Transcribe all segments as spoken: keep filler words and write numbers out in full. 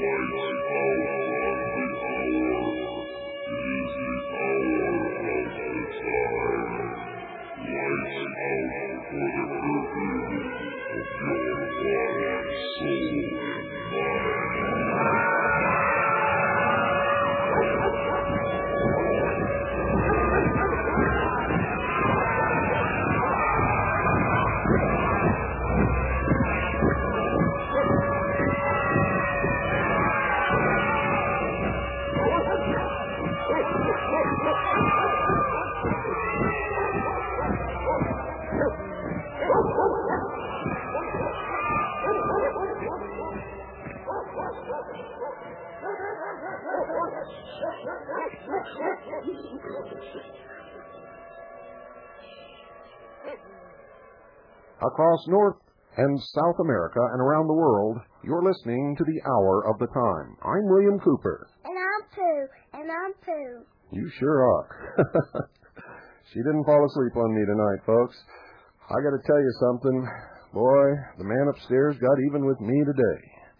Across North and South America and around the world, you're listening to the Hour of the Time. I'm William Cooper. And I'm Pooh. And I'm Pooh. You sure are. She didn't fall asleep on me tonight, folks. I got to tell you something. Boy, the man upstairs got even with me today.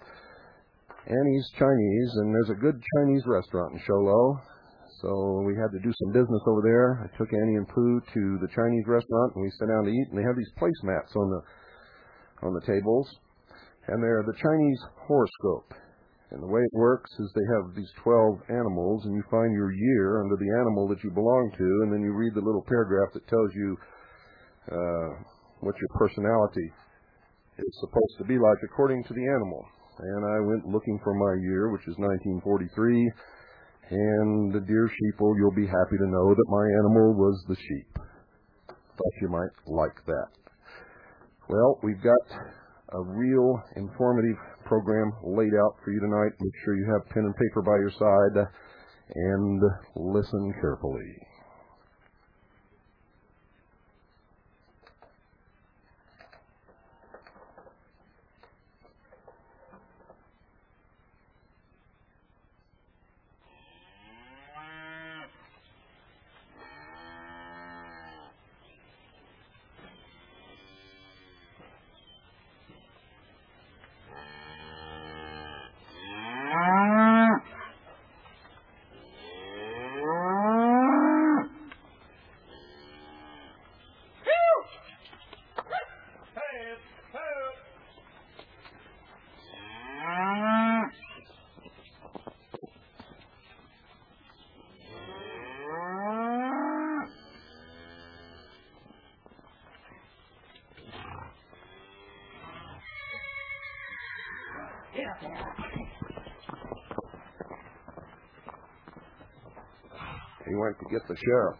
Annie's Chinese, and there's a good Chinese restaurant in Sholo. So we had to do some business over there. I took Annie and Pooh to the Chinese restaurant, and we sat down to eat, and they have these placemats on the on the tables, and they're the Chinese horoscope. And the way it works is they have these twelve animals, and you find your year under the animal that you belong to, and then you read the little paragraph that tells you uh, what your personality is supposed to be like according to the animal. And I went looking for my year, which is nineteen forty-three, and the dear sheeple, you'll be happy to know that my animal was the sheep. Thought you might like that. Well, we've got a real informative program laid out for you tonight. Make sure you have pen and paper by your side and listen carefully. He went to get the sheriff.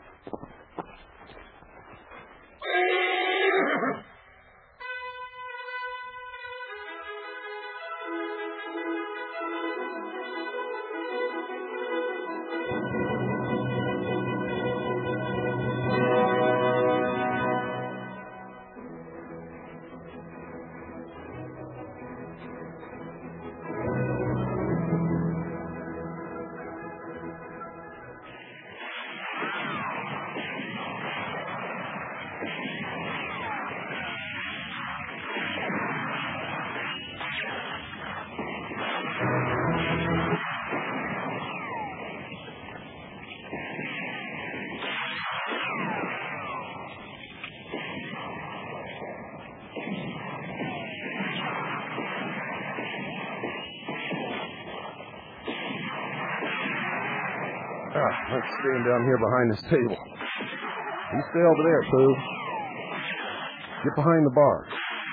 Ah, let's stand down here behind this table. You stay over there, Pooh. Get behind the bar.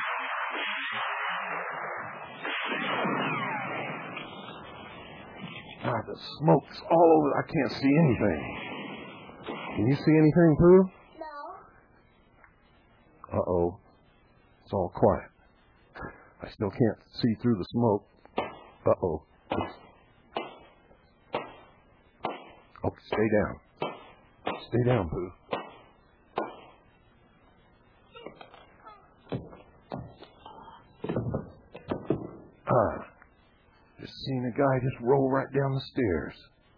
Ah, the smoke's all over. I can't see anything. Can you see anything, Pooh? No. Uh-oh. It's all quiet. I still can't see through the smoke. Uh-oh. Oh, stay down. Stay down, Pooh. Ah. Just seen a guy just roll right down the stairs.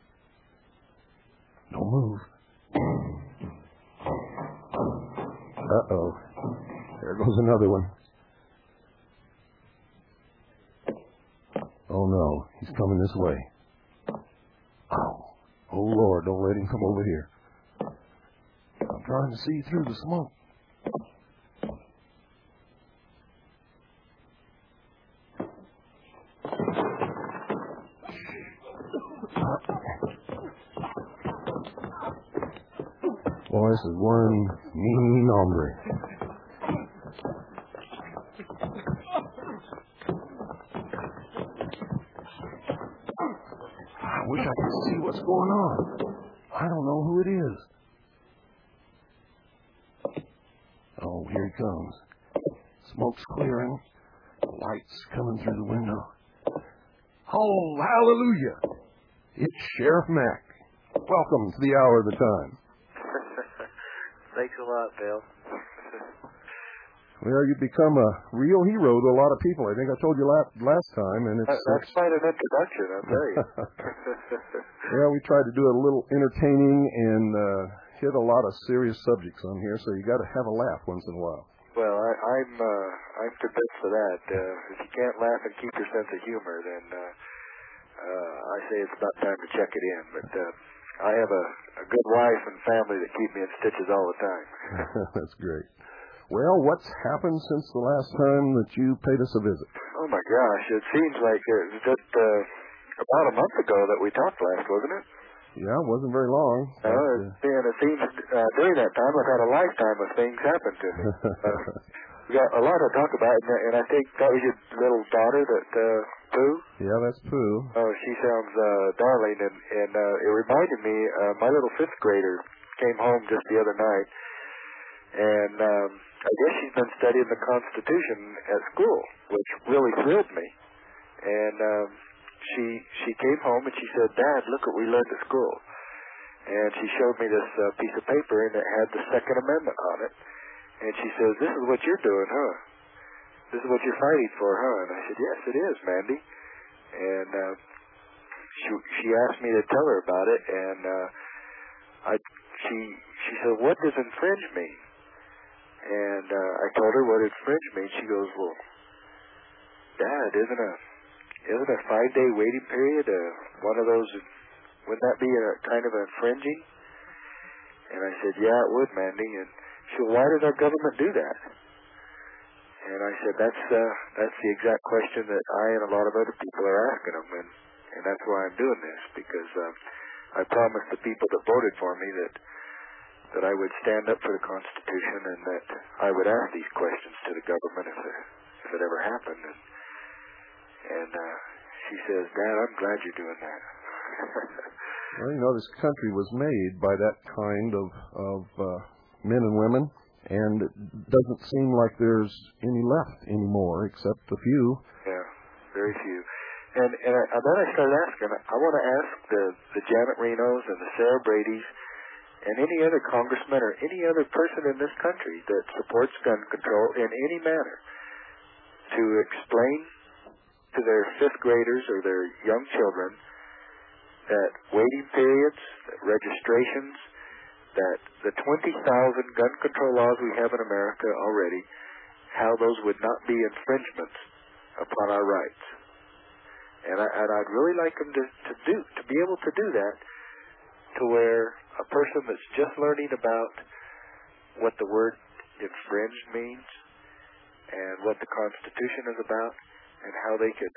Don't move. Uh-oh. There goes another one. Oh, no. He's coming this way. Oh. Oh, Lord, don't let him come over here. I'm trying to see through the smoke. Boy, this is one mean hombre. I wish I could see what's going on. I don't know who it is. Oh, here he comes. Smoke's clearing. Lights coming through the window. Oh, hallelujah. It's Sheriff Mack. Welcome to the hour of the time. Thanks a lot, Bill. Well, you've become a real hero to a lot of people. I think I told you last, last time, and it's... That, that's quite an introduction, I'll tell you. Well, we try to do it a little entertaining and uh, hit a lot of serious subjects on here, so you got to have a laugh once in a while. Well, I, I'm uh, I'm convinced of that. Uh, if you can't laugh and keep your sense of humor, then uh, uh, I say it's about time to check it in. But uh, I have a, a good wife and family that keep me in stitches all the time. That's great. Well, what's happened since the last time that you paid us a visit? Oh, my gosh. It seems like it was just uh, about a month ago that we talked last, wasn't it? Yeah, it wasn't very long. No, it, uh, and it seems uh, during that time I've had a lifetime of things happen to me. uh, we got a lot to talk about, and, and I think that was your little daughter, that uh, Pooh? Yeah, that's Pooh. Oh, she sounds uh, darling, and, and uh, it reminded me, uh, my little fifth grader came home just the other night, and um, I guess she's been studying the Constitution at school, which really thrilled me. And um, she she came home and she said, "Dad, look what we learned at school." And she showed me this uh, piece of paper, and it had the Second Amendment on it. And she says, "This is what you're doing, huh? This is what you're fighting for, huh?" And I said, "Yes, it is, Mandy." And uh, she she asked me to tell her about it, and uh, I she she said, "What does infringe mean?" And uh, I told her what infringe means. She goes, "Well, Dad, isn't a isn't a five day waiting period uh, one of those? Wouldn't that be a kind of infringing?" And I said, "Yeah, it would, Mandy." And she said, "Why does our government do that?" And I said, "That's uh, that's the exact question that I and a lot of other people are asking them, and and that's why I'm doing this, because uh, I promised the people that voted for me that." that I would stand up for the Constitution, and that I would ask these questions to the government if it, if it ever happened. And, and uh, she says, "Dad, I'm glad you're doing that." Well, you know, this country was made by that kind of, of uh, men and women, and it doesn't seem like there's any left anymore, except a few. Yeah, very few. And, and, I, and then I started asking, I want to ask the, the Janet Renos and the Sarah Bradys and any other congressman or any other person in this country that supports gun control in any manner to explain to their fifth graders or their young children that waiting periods, that registrations, that the twenty thousand gun control laws we have in America already, how those would not be infringements upon our rights. And, I, and I'd really like them to, to do, to be able to do that, to where a person that's just learning about what the word infringed means and what the Constitution is about and how they could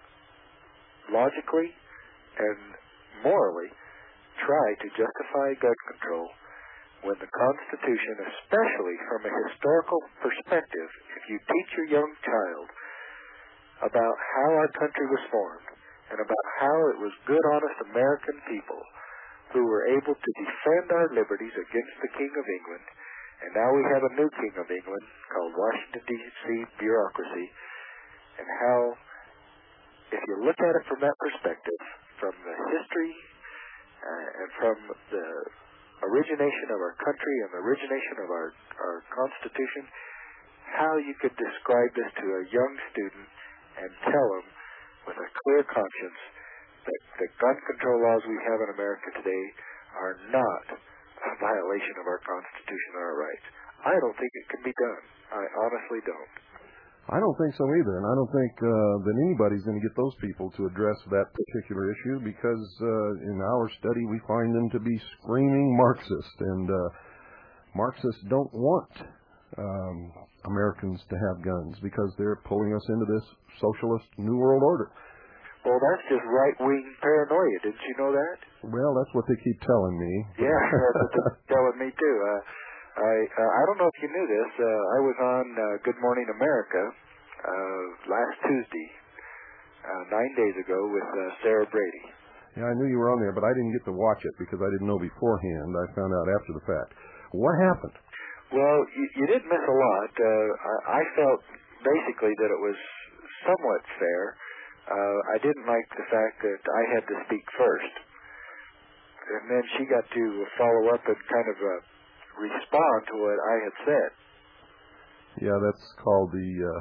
logically and morally try to justify gun control when the Constitution, especially from a historical perspective, if you teach your young child about how our country was formed and about how it was good, honest American people who were able to defend our liberties against the King of England, and now we have a new King of England called Washington, D C bureaucracy, and how, if you look at it from that perspective, from the history uh, and from the origination of our country and the origination of our, our Constitution, how you could describe this to a young student and tell them with a clear conscience that the gun control laws we have in America today are not a violation of our Constitution or our rights. I don't think it can be done. I honestly don't. I don't think so either, and I don't think uh, that anybody's going to get those people to address that particular issue because uh, in our study we find them to be screaming Marxist, and uh, Marxists don't want um, Americans to have guns because they're pulling us into this socialist New World Order. Well, that's just right-wing paranoia. Didn't you know that? Well, that's what they keep telling me. Yeah, that's what they're telling me, too. Uh, I uh, I don't know if you knew this. Uh, I was on uh, Good Morning America uh, last Tuesday, uh, nine days ago, with uh, Sarah Brady. Yeah, I knew you were on there, but I didn't get to watch it because I didn't know beforehand. I found out after the fact. What happened? Well, you, you didn't miss a lot. Uh, I, I felt basically that it was somewhat fair. Uh, I didn't like the fact that I had to speak first. And then she got to follow up and kind of uh, respond to what I had said. Yeah, that's called the, uh,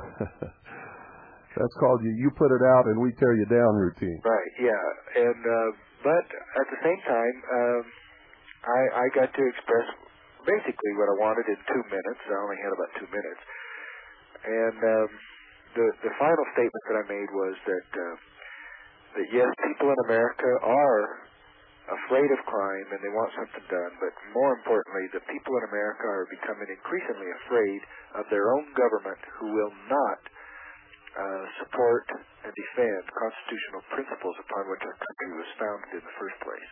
that's called you, you put it out and we tear you down routine. Right, yeah. And, uh, but at the same time, uh, I, I got to express basically what I wanted in two minutes. I only had about two minutes. And, um, The, the final statement that I made was that, uh, that yes, people in America are afraid of crime and they want something done, but more importantly, the people in America are becoming increasingly afraid of their own government who will not uh, support and defend constitutional principles upon which our country was founded in the first place.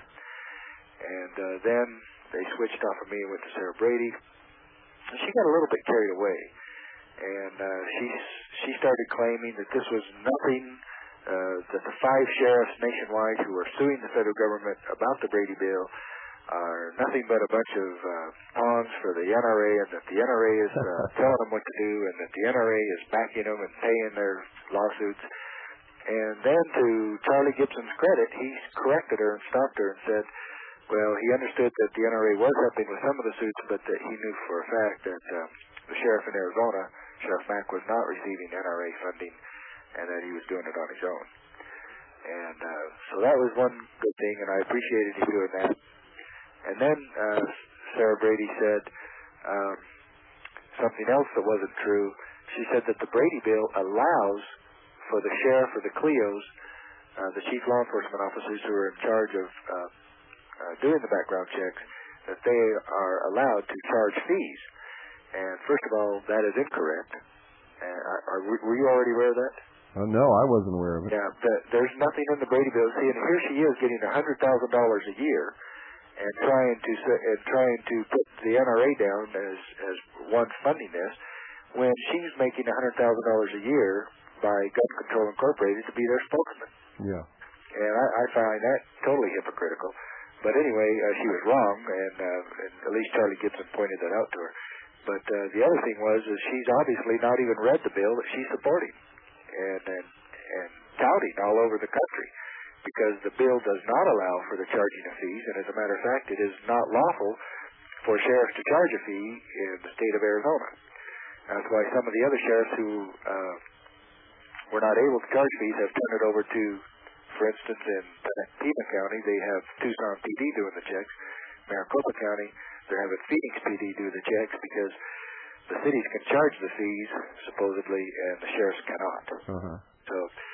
And uh, then they switched off of me and went to Sarah Brady, and she got a little bit carried away. And uh, she she started claiming that this was nothing, uh, that the five sheriffs nationwide who are suing the federal government about the Brady bill are nothing but a bunch of uh, pawns for the N R A, and that the N R A is uh, telling them what to do, and that the N R A is backing them and paying their lawsuits. And then to Charlie Gibson's credit, he corrected her and stopped her and said, well, he understood that the N R A was helping with some of the suits, but that he knew for a fact that uh, the sheriff in Arizona, Sheriff Mack, was not receiving N R A funding and that he was doing it on his own. And uh, so that was one good thing, and I appreciated him doing that. And then uh, Sarah Brady said um, something else that wasn't true. She said that the Brady bill allows for the sheriff or the C L E Os, uh, the chief law enforcement officers who are in charge of uh, uh, doing the background checks, that they are allowed to charge fees. And first of all, that is incorrect. And are, are, were you already aware of that? Uh, no, I wasn't aware of it. Yeah, the, there's nothing in the Brady bill. See, and here she is getting one hundred thousand dollars a year and trying to and trying to put the N R A down as as one funding this, when she's making one hundred thousand dollars a year by Gun Control Incorporated to be their spokesman. Yeah. And I, I find that totally hypocritical. But anyway, uh, she was wrong, and, uh, and at least Charlie Gibson pointed that out to her. But uh, the other thing was is she's obviously not even read the bill that she's supporting and, and, and touting all over the country, because the bill does not allow for the charging of fees, and as a matter of fact, it is not lawful for sheriffs to charge a fee in the state of Arizona. That's why some of the other sheriffs who uh, were not able to charge fees have turned it over to, for instance, in Pima County, they have Tucson P D doing the checks. Maricopa County, they're having Phoenix P D do the checks because the cities can charge the fees, supposedly, and the sheriffs cannot. Uh-huh. So,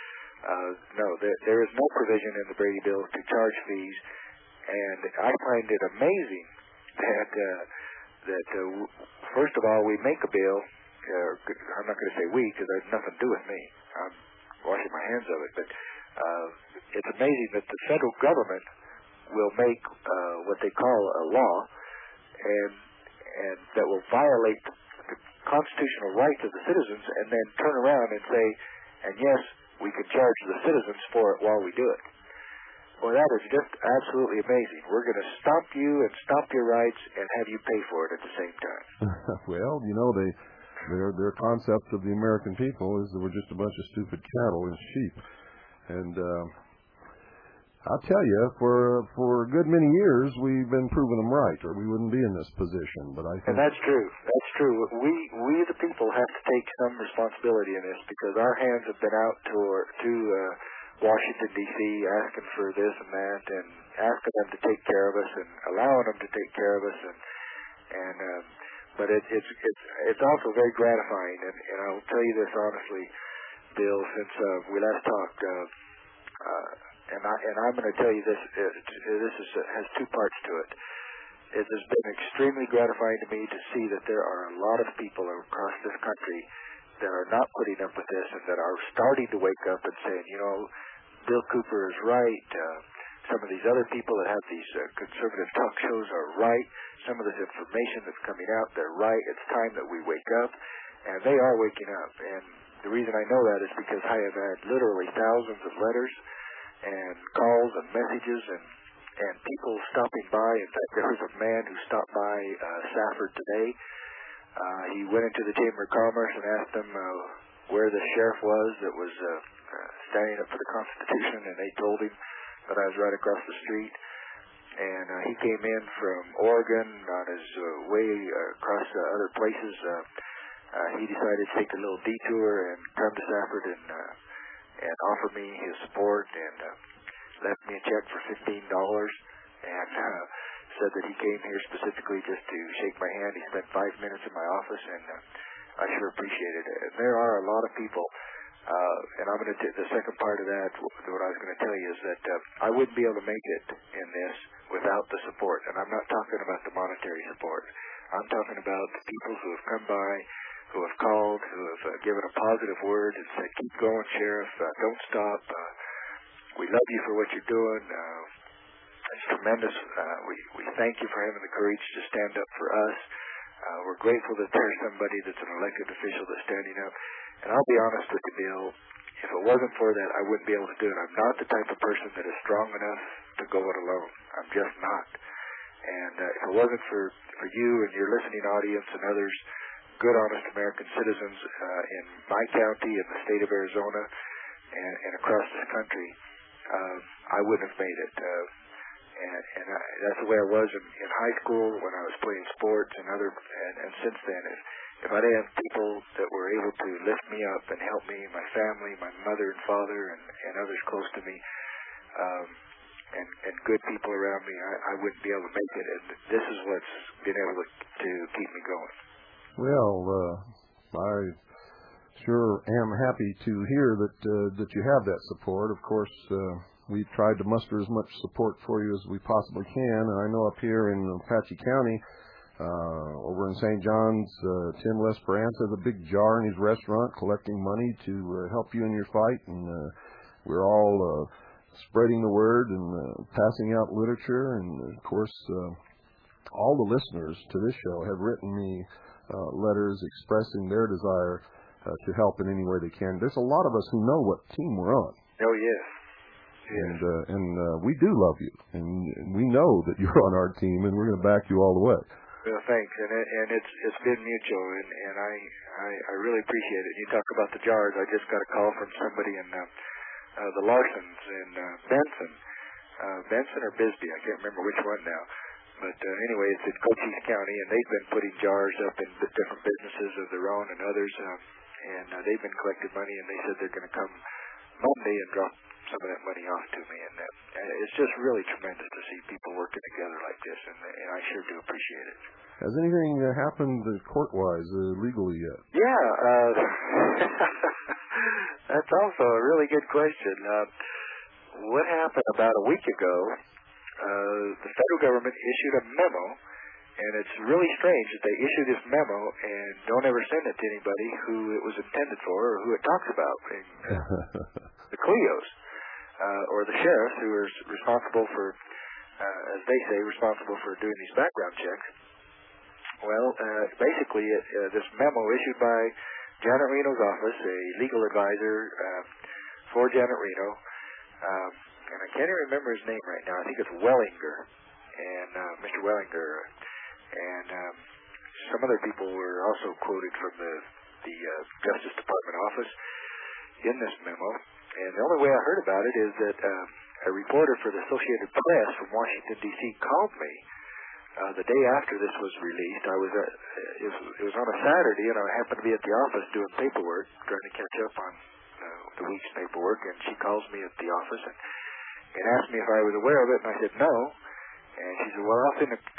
uh, no, there, there is no provision in the Brady bill to charge fees, and I find it amazing that, uh, that uh, first of all, we make a bill. Uh, I'm not going to say we, because there's nothing to do with me. I'm washing my hands of it, but uh, it's amazing that the federal government will make uh, what they call a law, and and that will violate the constitutional rights of the citizens, and then turn around and say, and yes, we can charge the citizens for it while we do it. Well, that is just absolutely amazing. We're going to stop you and stop your rights and have you pay for it at the same time. Well, you know, they their their concept of the American people is that we're just a bunch of stupid cattle and sheep. And uh, I'll tell you, for for a good many years, we've been proving them right, or we wouldn't be in this position. But I think, and that's true. That's true. We we the people have to take some responsibility in this, because our hands have been out to to uh, Washington D C asking for this and that, and asking them to take care of us, and allowing them to take care of us, and and uh, but it, it's it's it's also very gratifying, and, and I'll tell you this honestly, Bill, since uh, we last talked, uh, uh, and I and I'm going to tell you this. Uh, this is uh, has two parts to it. It has been extremely gratifying to me to see that there are a lot of people across this country that are not putting up with this and that are starting to wake up and saying, you know, Bill Cooper is right. Uh, some of these other people that have these uh, conservative talk shows are right. Some of this information that's coming out, they're right. It's time that we wake up, and they are waking up. And the reason I know that is because I have had literally thousands of letters and calls and messages and and people stopping by. In fact, there was a man who stopped by uh, Safford today. Uh, he went into the Chamber of Commerce and asked them uh, where the sheriff was that was uh, uh, standing up for the Constitution, and they told him that I was right across the street. And uh, he came in from Oregon on his uh, way uh, across uh, other places. Uh, uh, he decided to take a little detour and come to Safford and uh, and offer me his support, and uh, left me a check for fifteen dollars, and uh, said that he came here specifically just to shake my hand. He spent five minutes in my office, and uh, I sure appreciated it. And there are a lot of people, uh, and I'm going to t- the second part of that, what I was going to tell you is that uh, I wouldn't be able to make it in this without the support. And I'm not talking about the monetary support. I'm talking about the people who have come by, who have called, who have uh, given a positive word and said, keep going, Sheriff, uh, don't stop. Uh, we love you for what you're doing. Uh, it's tremendous. Uh, we, we thank you for having the courage to stand up for us. Uh, we're grateful that there's somebody that's an elected official that's standing up. And I'll be honest with you, Bill, if it wasn't for that, I wouldn't be able to do it. I'm not the type of person that is strong enough to go it alone. I'm just not. And uh, if it wasn't for, for you and your listening audience and others, good, honest American citizens uh, in my county, in the state of Arizona, and, and across this country, uh, I wouldn't have made it. Uh, and and I, that's the way I was in, in high school when I was playing sports and other. And, and since then, if, if I didn't have people that were able to lift me up and help me, my family, my mother and father, and, and others close to me, um, and, and good people around me, I, I wouldn't be able to make it. And this is what's been able to, to keep me going. Well, uh, I sure am happy to hear that uh, that you have that support. Of course, uh, we've tried to muster as much support for you as we possibly can. And I know up here in Apache County, uh, over in Saint John's, uh, Tim Lesperance has a big jar in his restaurant collecting money to uh, help you in your fight. And uh, we're all uh, spreading the word and uh, passing out literature. And, of course, uh, all the listeners to this show have written me Uh, letters expressing their desire uh, to help in any way they can. There's a lot of us who know what team we're on. Oh, yes. yes. And uh, and uh, we do love you. And we know that you're on our team, and we're going to back you all the way. Well, thanks. And it, and it's it's been mutual, and, and I, I, I really appreciate it. You talk about the jars. I just got a call from somebody in uh, uh, the Larsons in uh, Benson. Uh, Benson or Bisbee, I can't remember which one now. But uh, anyway, it's in Cochise County, and they've been putting jars up in different businesses of their own and others, uh, and uh, they've been collecting money, and they said they're going to come Monday and drop some of that money off to me. And uh, it's just really tremendous to see people working together like this, and, and I sure do appreciate it. Has anything uh, happened uh, court-wise, uh, legally yet? Yeah, uh, that's also a really good question. Uh, what happened about a week ago? Uh, the federal government issued a memo, and it's really strange that they issue this memo and don't ever send it to anybody who it was intended for or who it talks about. And, uh, the C L E Os, uh, or the sheriffs who are responsible for, uh, as they say, responsible for doing these background checks. Well, uh, basically, it, uh, this memo issued by Janet Reno's office, a legal advisor uh, for Janet Reno, um, and I can't even remember his name right now. I think it's Wellinger, and uh, Mister Wellinger, and um, some other people were also quoted from the the uh, Justice Department office in this memo. And the only way I heard about it is that uh, a reporter for the Associated Press from Washington D C called me uh, the day after this was released. I was at, it was it was on a Saturday, and I happened to be at the office doing paperwork, trying to catch up on uh, the week's paperwork. And she calls me at the office and. and asked me if I was aware of it, and I said no. And she said, well, I'll send a,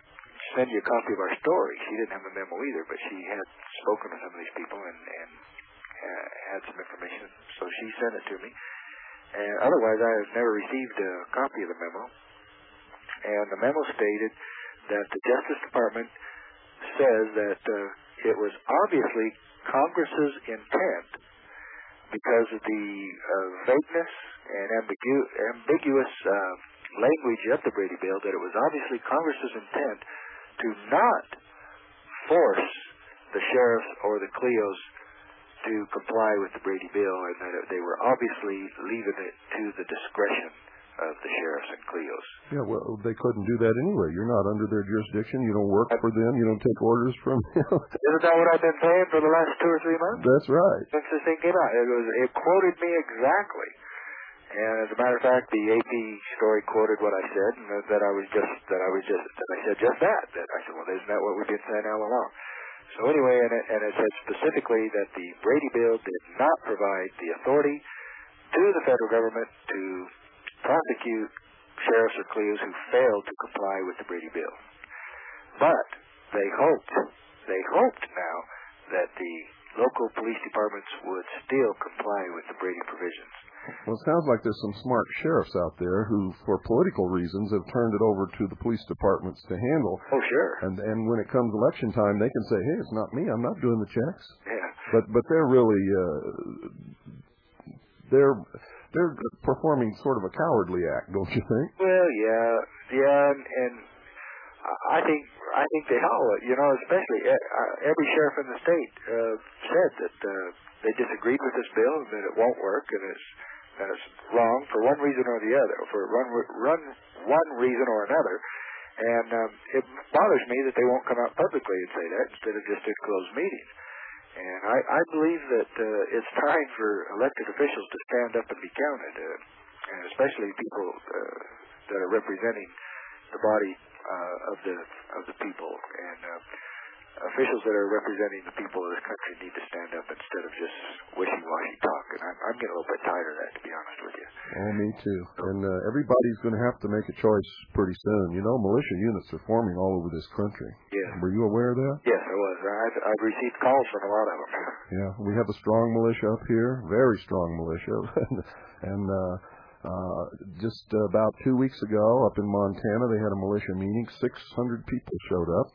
send you a copy of our story. She didn't have a memo either, but she had spoken to some of these people and, and uh, had some information, so she sent it to me. And otherwise, I have never received a copy of the memo. And the memo stated that the Justice Department says that uh, it was obviously Congress's intent, because of the uh, vagueness and ambigu- ambiguous uh, language of the Brady Bill, that it was obviously Congress's intent to not force the sheriffs or the C L E Os to comply with the Brady Bill, and that they were obviously leaving it to the discretion of the sheriffs and C L E Os. Yeah, well, they couldn't do that anyway. You're not under their jurisdiction. You don't work for them. You don't take orders from them. Isn't that what I've been saying for the last two or three months? That's right. Since this thing came out. It, was, it quoted me exactly. And as a matter of fact, the A P story quoted what I said, and that I was just, that I was just, that I said just that. That I said, well, isn't that what we've been saying all along? So anyway, and it, and it said specifically that the Brady Bill did not provide the authority to the federal government to prosecute sheriffs or C L E Os who failed to comply with the Brady Bill. But they hoped, they hoped now that the local police departments would still comply with the Brady provisions. Well, it sounds like there's some smart sheriffs out there who, for political reasons, have turned it over to the police departments to handle. Oh, sure. And and when it comes election time, they can say, hey, it's not me. I'm not doing the checks. Yeah. But but they're really uh, they're they're performing sort of a cowardly act, don't you think? Well, yeah, yeah, and, and I think I think they all, you know, especially uh, every sheriff in the state uh, said that uh, they disagreed with this bill and that it won't work and it's and it's wrong for one reason or the other, for one run one reason or another. And um, it bothers me that they won't come out publicly and say that instead of just at closed meetings. And I, I believe that uh, it's time for elected officials to stand up and be counted, uh, and especially people uh, that are representing the body uh, of the of the people. And uh, officials that are representing the people of this country need to stand up instead of just wishy-washy talk. And I'm, I'm getting a little bit tired of that, to be honest with you. Oh, me too. And uh, everybody's going to have to make a choice pretty soon. You know, militia units are forming all over this country. Yeah. Were you aware of that? Yes, I was. I've, I've received calls from a lot of them. Yeah, we have a strong militia up here, very strong militia. and uh, uh, just about two weeks ago, up in Montana, they had a militia meeting. six hundred people showed up.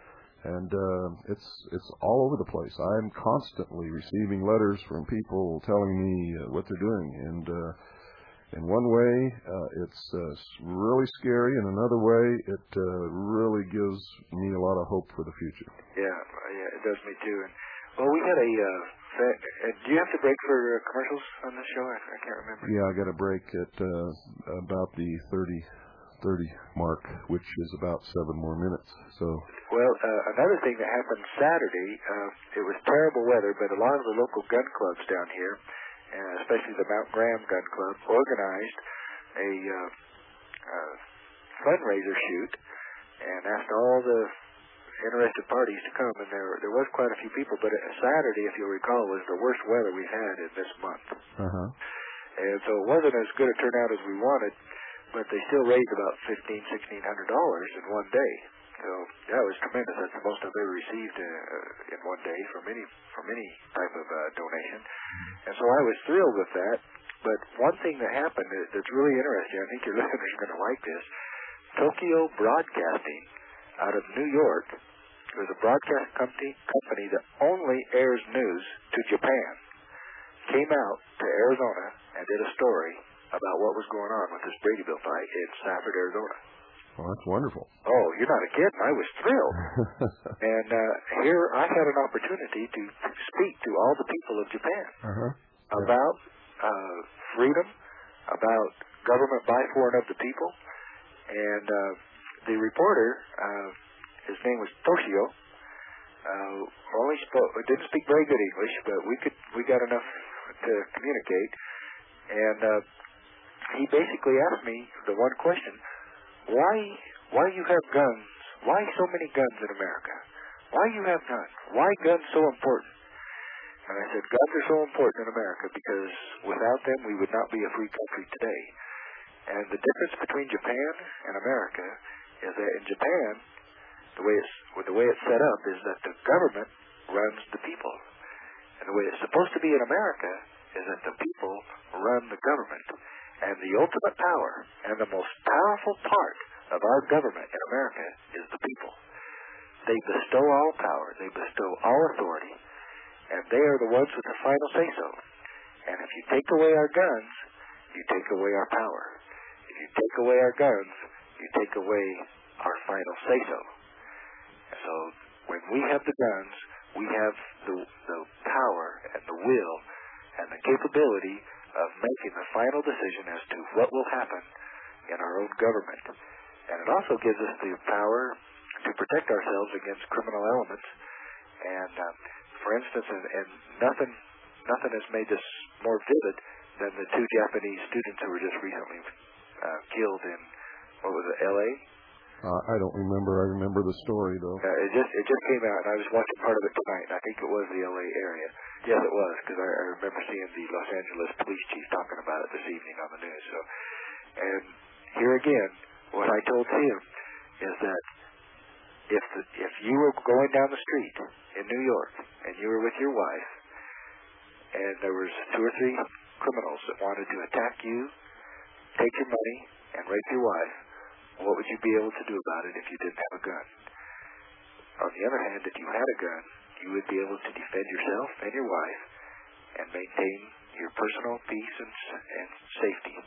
And uh, it's it's all over the place. I'm constantly receiving letters from people telling me uh, what they're doing. And uh, in one way, uh, it's uh, really scary. In another way, it uh, really gives me a lot of hope for the future. Yeah, yeah, it does me too. And well, we had a. Uh, fa- uh, do you have to break for uh, commercials on this show? I, I can't remember. Yeah, I got a break at uh, about the thirty. thirty mark, which is about seven more minutes. So. Well, uh, another thing that happened Saturday, uh, it was terrible weather, but a lot of the local gun clubs down here, uh, especially the Mount Graham Gun Club, organized a uh, uh, fundraiser shoot and asked all the interested parties to come. And there there was quite a few people, but Saturday, if you'll recall, was the worst weather we've had in this month. Uh-huh. And so it wasn't as good a turnout as we wanted, but they still raised about fifteen, sixteen hundred dollars in one day. So that was tremendous. That's the most I've ever received uh, in one day from any from any type of uh, donation. And so I was thrilled with that. But one thing that happened that's really interesting, I think your listeners are going to like this. Tokyo Broadcasting out of New York, there's a broadcast company company that only airs news to Japan, came out to Arizona and did a story about what was going on with this Brady Bill fight in Safford, Arizona. Well, that's wonderful. Oh, you're not a kid. I was thrilled. and uh, here I had an opportunity to speak to all the people of Japan uh-huh. about uh, freedom, about government by, for, and of the people. And uh, the reporter, uh, his name was Toshio, uh, only spoke, didn't speak very good English, but we could we got enough to communicate. And uh, he basically asked me the one question: Why, why you have guns? Why so many guns in America? Why you have guns? Why guns so important? And I said, guns are so important in America because without them we would not be a free country today. And the difference between Japan and America is that in Japan, the way it's the way it's set up is that the government runs the people, and the way it's supposed to be in America is that the people run the government, and the ultimate power and the most powerful part of our government in America is the people. They bestow all power, they bestow all authority, and they are the ones with the final say-so. And if you take away our guns, you take away our power. If you take away our guns, you take away our final say-so. So when we have the guns, we have the, the power and the will and the capability of making the final decision as to what will happen in our own government. And it also gives us the power to protect ourselves against criminal elements. And um, for instance, and, and nothing nothing has made this more vivid than the two Japanese students who were just recently uh, killed in, what was it, L A? Uh, I don't remember. I remember the story, though. Uh, it just it just came out, and I was watching part of it tonight, and I think it was the L A area. Yes, it was, because I, I remember seeing the Los Angeles police chief talking about it this evening on the news. So, and here again, what I told him is that if the, if you were going down the street in New York and you were with your wife, and there was two or three criminals that wanted to attack you, take your money, and rape your wife, what would you be able to do about it if you didn't have a gun? On the other hand, if you had a gun, you would be able to defend yourself and your wife and maintain your personal peace and, and safety.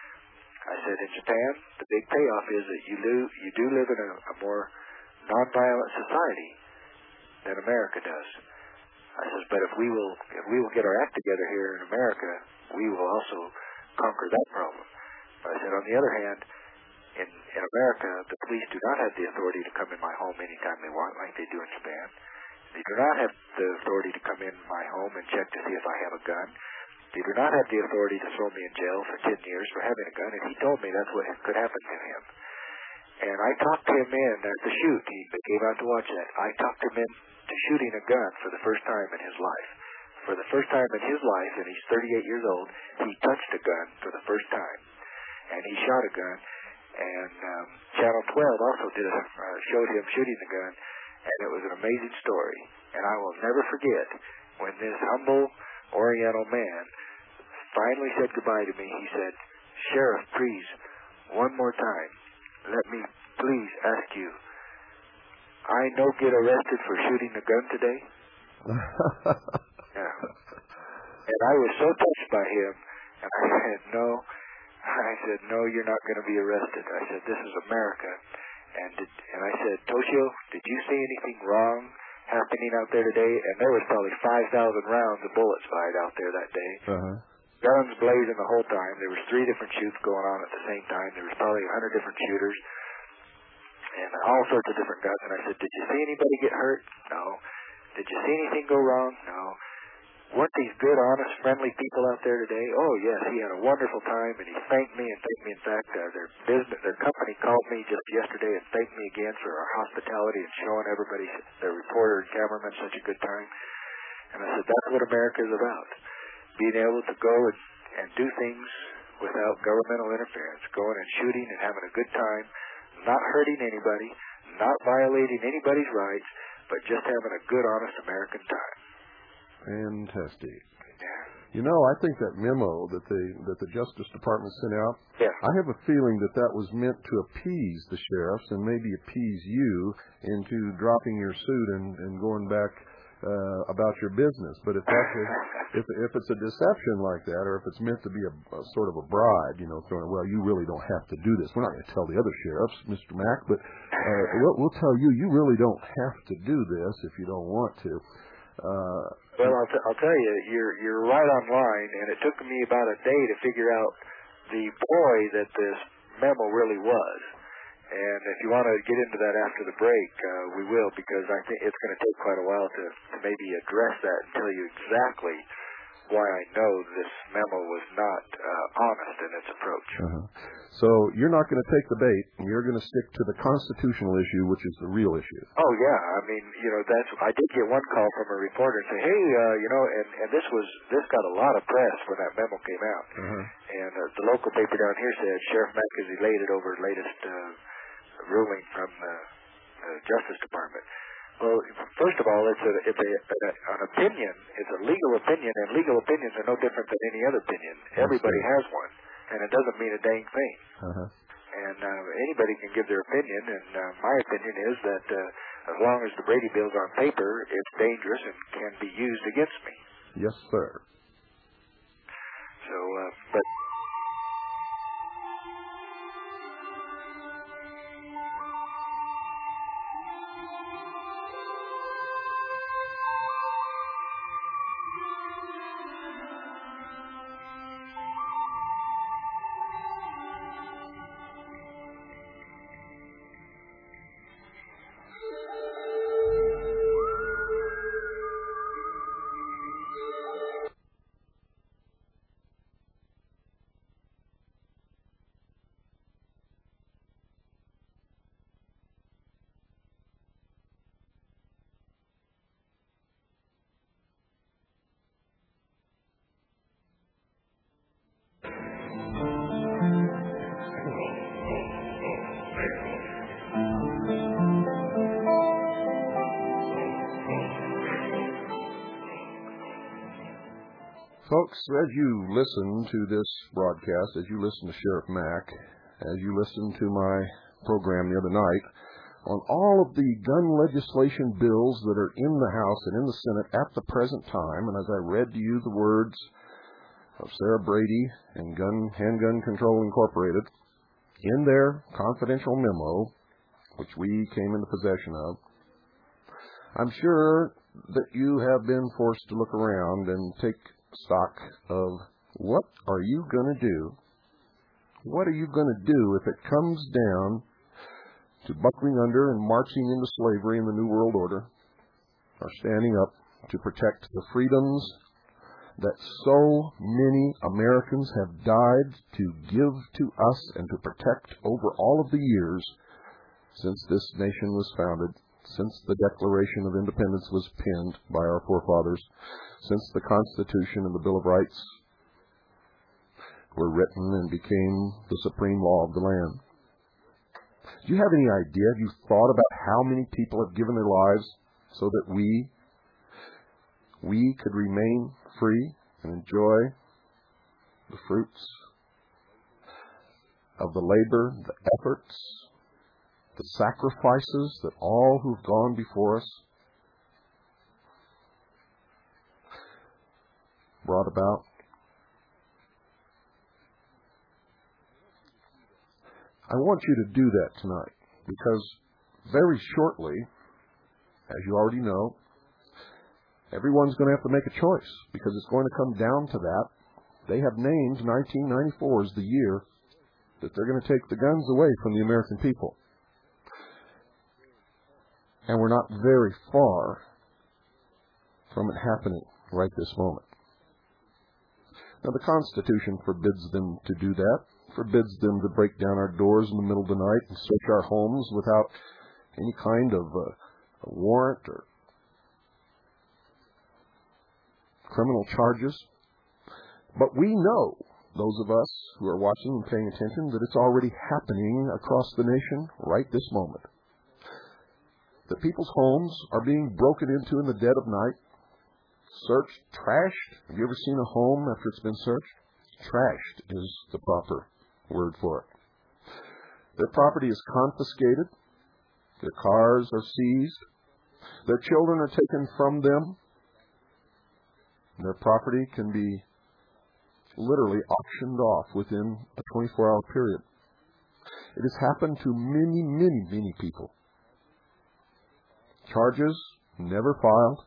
I said in Japan, the big payoff is that you, do, you do live in a, a more nonviolent society than America does. I says, but if we will if we will get our act together here in America, we will also conquer that problem. But I said, on the other hand, in, in America, the police do not have the authority to come in my home anytime they want, like they do in Japan. They do not have the authority to come in my home and check to see if I have a gun. They do not have the authority to throw me in jail for ten years for having a gun, and he told me that's what could happen to him. And I talked him in at the shoot. He came out to watch that. I talked him in to shooting a gun for the first time in his life. For the first time in his life, and he's thirty-eight years old, he touched a gun for the first time. And he shot a gun. And um, Channel twelve also did a, uh, showed him shooting the gun, and it was an amazing story. And I will never forget when this humble Oriental man finally said goodbye to me. He said, "Sheriff, please, one more time, let me please ask you, I no get arrested for shooting a gun today?" Yeah. And I was so touched by him, and I said, no. I said, no, you're not going to be arrested. I said, this is America. And did, and I said, Toshio, did you see anything wrong happening out there today? And there was probably five thousand rounds of bullets fired out there that day. Uh-huh. Guns blazing the whole time. There was three different shoots going on at the same time. There was probably a hundred different shooters and all sorts of different guns. And I said, did you see anybody get hurt? No. Did you see anything go wrong? No. Weren't these good, honest, friendly people out there today? Oh, yes, he had a wonderful time, and he thanked me and thanked me. In fact, uh, their business, their company called me just yesterday and thanked me again for our hospitality and showing everybody, their reporter and cameraman, such a good time. And I said, that's what America is about, being able to go and, and do things without governmental interference, going and shooting and having a good time, not hurting anybody, not violating anybody's rights, but just having a good, honest American time. Fantastic. Yeah. You know, I think that memo that the that the Justice Department sent out, yeah. I have a feeling that that was meant to appease the sheriffs and maybe appease you into dropping your suit and, and going back uh, about your business. But if that's a, if if it's a deception like that, or if it's meant to be a, a sort of a bribe, you know, throwing, well, you really don't have to do this. We're not going to tell the other sheriffs, Mister Mack, but uh, we'll, we'll tell you, you really don't have to do this if you don't want to. Uh, well, I'll, t- I'll tell you, you're you're right on line, and it took me about a day to figure out the ploy that this memo really was. And if you want to get into that after the break, uh, we will, because I think it's going to take quite a while to, to maybe address that and tell you exactly why I know this memo was not uh, honest in its approach. Uh-huh. So you're not going to take the bait, and you're going to stick to the constitutional issue, which is the real issue. Oh yeah, I mean, you know, that's. I did get one call from a reporter and say, hey, uh, you know, and, and this was this got a lot of press when that memo came out. Uh-huh. And uh, the local paper down here said Sheriff Mack is elated over latest uh, ruling from the the Justice Department. Well, first of all, it's a it's a, a an opinion. It's a legal opinion, and legal opinions are no different than any other opinion. Everybody has one, and it doesn't mean a dang thing. Uh-huh. And uh, anybody can give their opinion, and uh, my opinion is that uh, as long as the Brady Bill's on paper, it's dangerous and can be used against me. Yes, sir. So, uh, but... Folks, as you listen to this broadcast, as you listen to Sheriff Mack, as you listen to my program the other night, on all of the gun legislation bills that are in the House and in the Senate at the present time, and as I read to you the words of Sarah Brady and Gun Handgun Control Incorporated in their confidential memo, which we came into possession of, I'm sure that you have been forced to look around and take stock of what are you going to do? What are you going to do if it comes down to buckling under and marching into slavery in the New World Order, or standing up to protect the freedoms that so many Americans have died to give to us and to protect over all of the years since this nation was founded, since the Declaration of Independence was penned by our forefathers, since the Constitution and the Bill of Rights were written and became the supreme law of the land. Do you have any idea, have you thought about how many people have given their lives so that we, we could remain free and enjoy the fruits of the labor, the efforts, the sacrifices that all who've gone before us brought about? I want you to do that tonight, because very shortly, as you already know, everyone's going to have to make a choice, because it's going to come down to that. They have named nineteen ninety-four as the year that they're going to take the guns away from the American people. And we're not very far from it happening right this moment. Now, the Constitution forbids them to do that, forbids them to break down our doors in the middle of the night and search our homes without any kind of uh, a warrant or criminal charges. But we know, those of us who are watching and paying attention, that it's already happening across the nation right this moment. That people's homes are being broken into in the dead of night, searched, trashed. Have you ever seen a home after it's been searched? Trashed is the proper word for it. Their property is confiscated. Their cars are seized. Their children are taken from them. Their property can be literally auctioned off within a twenty-four hour period. It has happened to many, many, many people. Charges never filed.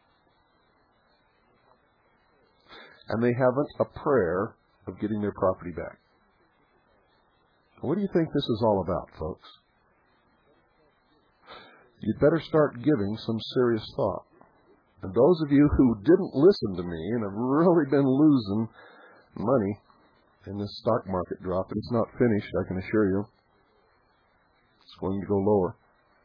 And they haven't a prayer of getting their property back. What do you think this is all about, folks? You'd better start giving some serious thought. And those of you who didn't listen to me and have really been losing money in this stock market drop, and it's not finished, I can assure you. It's going to go lower.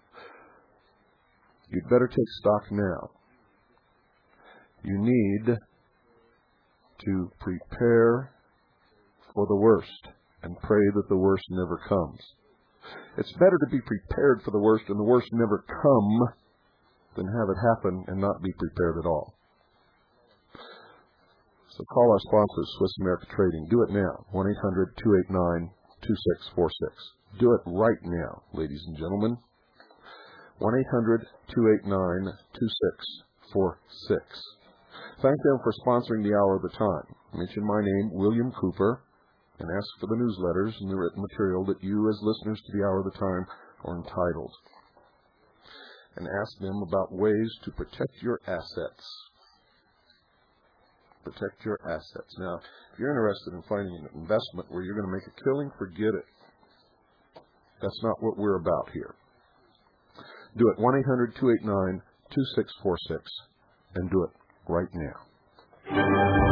You'd better take stock now. You need to prepare for the worst and pray that the worst never comes. It's better to be prepared for the worst and the worst never come than have it happen and not be prepared at all. So call our sponsors, Swiss America Trading. Do it now, one eight hundred two eight nine two six four six. Do it right now, ladies and gentlemen. one eight hundred two eight nine two six four six. Thank them for sponsoring the Hour of the Time. Mention my name, William Cooper, and ask for the newsletters and the written material that you, as listeners to the Hour of the Time, are entitled. And ask them about ways to protect your assets. Protect your assets. Now, if you're interested in finding an investment where you're going to make a killing, forget it. That's not what we're about here. Do it, one eight hundred two eight nine two six four six, and do it right now.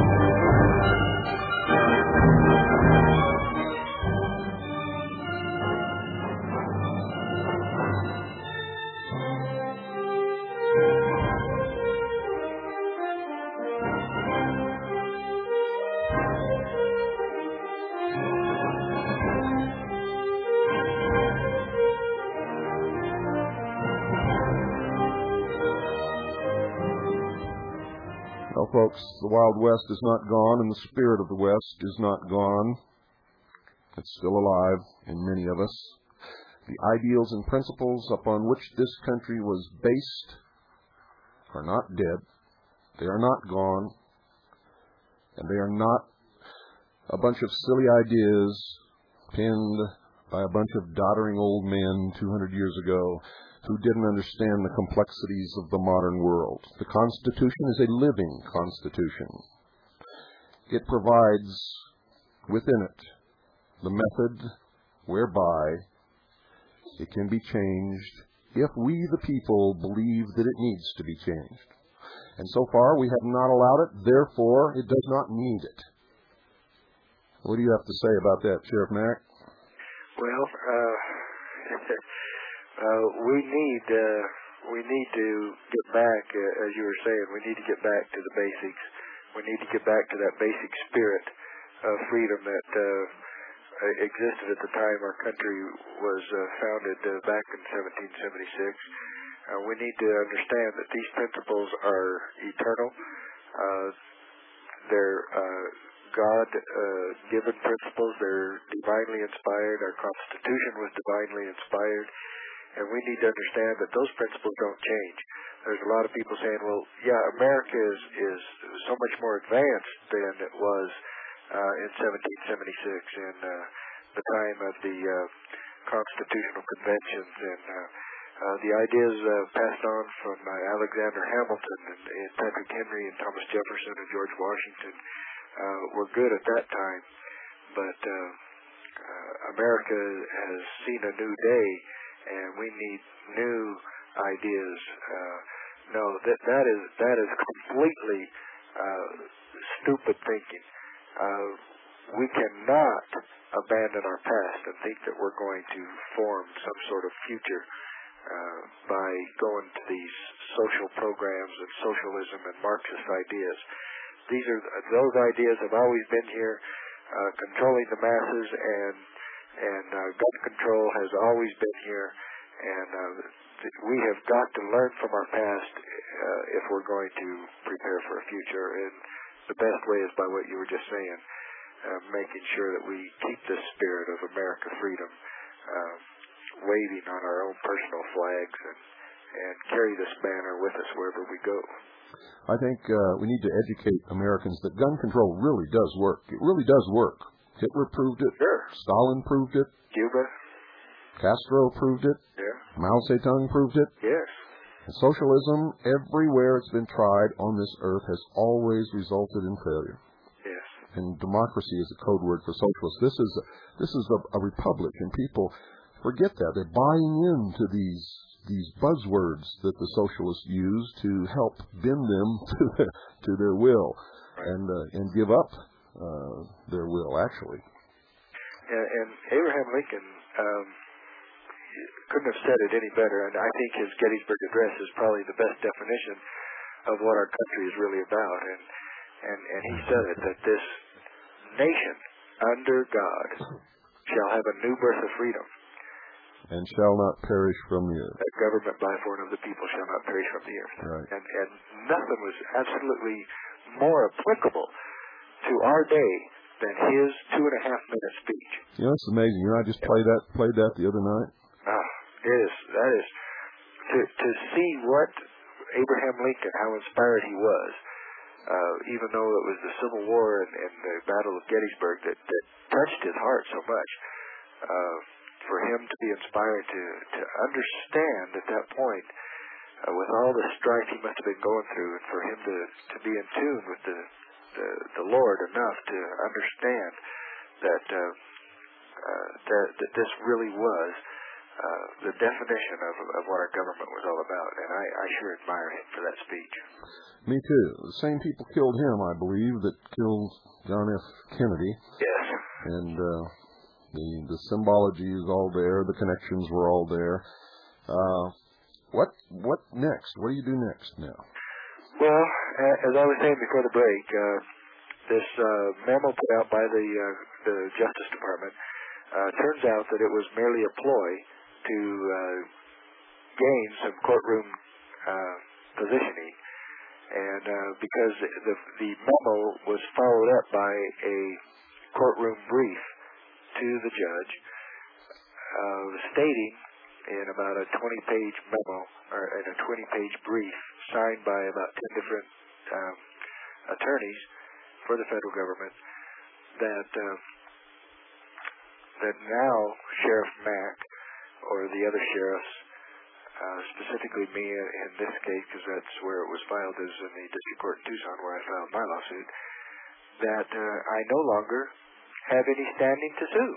Well, folks, the Wild West is not gone, and the spirit of the West is not gone. It's still alive in many of us. The ideals and principles upon which this country was based are not dead. They are not gone. And they are not a bunch of silly ideas penned by a bunch of doddering old men two hundred years ago who didn't understand the complexities of the modern world. The Constitution is a living Constitution. It provides within it the method whereby it can be changed if we, the people, believe that it needs to be changed. And so far, we have not allowed it. Therefore, it does not need it. What do you have to say about that, Sheriff Mack? Well, uh, uh, we need uh, we need to get back, uh, as you were saying, we need to get back to the basics. We need to get back to that basic spirit of freedom that uh, existed at the time our country was uh, founded uh, back in seventeen seventy-six. Uh, we need to understand that these principles are eternal. Uh, they're uh, God-given uh, principles. They're divinely inspired. Our Constitution was divinely inspired. And we need to understand that those principles don't change. There's a lot of people saying, well, yeah, America is, is so much more advanced than it was uh, in seventeen seventy-six in uh, the time of the uh, constitutional conventions and uh, uh, the ideas uh, passed on from uh, Alexander Hamilton and, and Patrick Henry and Thomas Jefferson and George Washington uh, were good at that time. But uh, uh, America has seen a new day, and we need new ideas. Uh, no, that that is that is completely uh, stupid thinking. Uh, we cannot abandon our past and think that we're going to form some sort of future uh, by going to these social programs and socialism and Marxist ideas. These are those ideas have always been here, uh, controlling the masses, and and uh, gun control has always been here, and uh, we have got to learn from our past uh, if we're going to prepare for a future. And the best way is by what you were just saying, uh, making sure that we keep this spirit of America freedom uh, waving on our own personal flags and, and carry this banner with us wherever we go. I think uh, we need to educate Americans that gun control really does work. It really does work. Hitler proved it. Sure. Stalin proved it. Cuba. Castro proved it. Yeah. Mao Zedong proved it. Yes. And socialism, everywhere it's been tried on this earth, has always resulted in failure. Yes. And democracy is a code word for socialist. This is a, this is a, a republic, and people forget that. They're buying into these these buzzwords that the socialists use to help bend them to their, to their will, right. and uh, and give up uh, their will, actually. And, and Abraham Lincoln um, couldn't have said it any better, and I think his Gettysburg Address is probably the best definition of what our country is really about. And and, and he said it, that this nation under God shall have a new birth of freedom. And shall not perish from the earth. A government by for and of the people shall not perish from the earth. Right. And, and nothing was absolutely more applicable to our day than his two and a half minute speech. You know, it's amazing. You know, I just played that played that the other night. Ah, it is. That is to to see what Abraham Lincoln, how inspired he was, uh, even though it was the Civil War and, and the Battle of Gettysburg that, that touched his heart so much. Uh, for him to be inspired to, to understand at that point, uh, with all the strife he must have been going through, and for him to, to be in tune with the, the, the Lord enough to understand that, uh, uh, that, that this really was uh, the definition of, of what our government was all about. And I, I sure admire him for that speech. Me too. The same people killed him, I believe, that killed John F. Kennedy. Yes. And uh, the the symbology is all there. The connections were all there. Uh, what what next? What do you do next now? Well, as I was saying before the break, uh, this uh, memo put out by the uh, the Justice Department uh, turns out that it was merely a ploy to uh, gain some courtroom uh, positioning, and uh, because the the memo was followed up by a courtroom brief to the judge, uh, stating in about a twenty-page memo, or in a twenty-page brief signed by about ten different um, attorneys for the federal government, that uh, that now Sheriff Mack or the other sheriffs, uh, specifically me in this case, because that's where it was filed, is in the district court in Tucson, where I filed my lawsuit, that uh, I no longer have any standing to sue.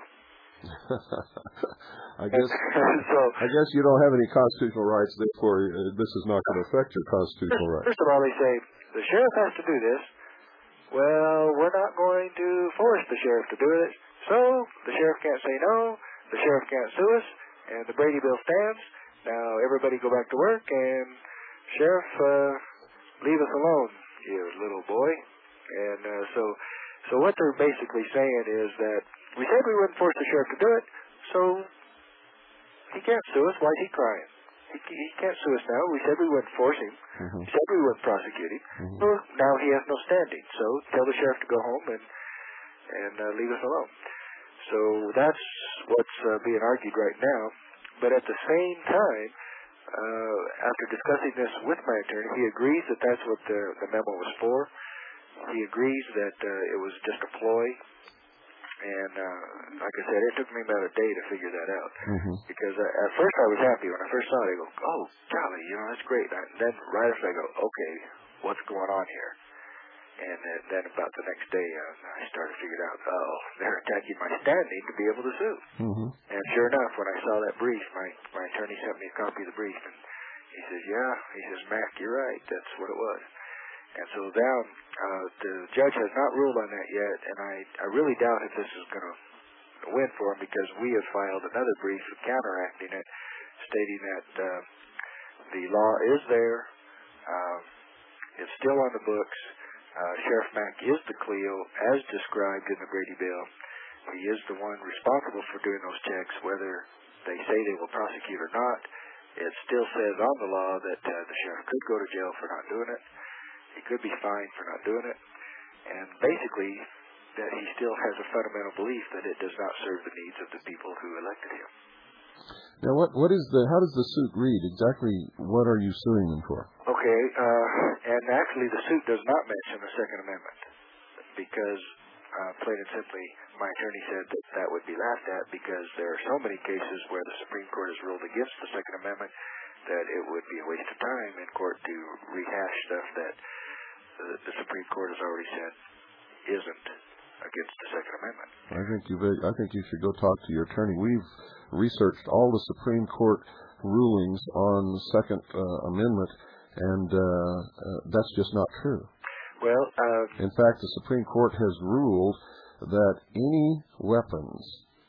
I guess so, I guess you don't have any constitutional rights, therefore uh, this is not going to affect your constitutional first, rights. First of all, they say, the sheriff has to do this. Well, we're not going to force the sheriff to do it. So, the sheriff can't say no, the sheriff can't sue us, and the Brady bill stands. Now, everybody go back to work, and sheriff, uh, leave us alone, you little boy. And uh, so, so what they're basically saying is that we said we wouldn't force the sheriff to do it, so he can't sue us. Why is he crying? He, he can't sue us now. We said we wouldn't force him. Mm-hmm. We said we wouldn't prosecute him. Mm-hmm. Well, now he has no standing. So tell the sheriff to go home and and uh, leave us alone. So that's what's uh, being argued right now. But at the same time, uh, after discussing this with my attorney, he agrees that that's what the, the memo was for. He agrees that uh, it was just a ploy. And uh, like I said, it took me about a day to figure that out. Mm-hmm. Because uh, at first I was happy. When I first saw it, I go, oh, golly, you know, that's great. And then right after I go, okay, what's going on here? And uh, then about the next day, uh, I started figuring out, oh, they're attacking my standing to be able to sue. Mm-hmm. And sure enough, when I saw that brief, my, my attorney sent me a copy of the brief. And he says, yeah, he says, Mac, you're right. That's what it was. And so now uh, the judge has not ruled on that yet, and I, I really doubt if this is going to win for him, because we have filed another brief counteracting it, stating that uh, the law is there, um, it's still on the books. Uh, Sheriff Mack is the Cleo as described in the Brady bill. He is the one responsible for doing those checks, whether they say they will prosecute or not. It still says on the law that uh, the sheriff could go to jail for not doing it. He could be fined for not doing it. And basically, that he still has a fundamental belief that it does not serve the needs of the people who elected him. Now, what what is the how does the suit read exactly? What are you suing them for? Okay, uh, and actually, the suit does not mention the Second Amendment, because uh, plain and simply, my attorney said that that would be laughed at, because there are so many cases where the Supreme Court has ruled against the Second Amendment that it would be a waste of time in court to rehash stuff that the, the Supreme Court has already said isn't against the Second Amendment. I think you I think you should go talk to your attorney. We've researched all the Supreme Court rulings on the Second uh, Amendment, and uh, uh, that's just not true. Well, uh, in fact, the Supreme Court has ruled that any weapons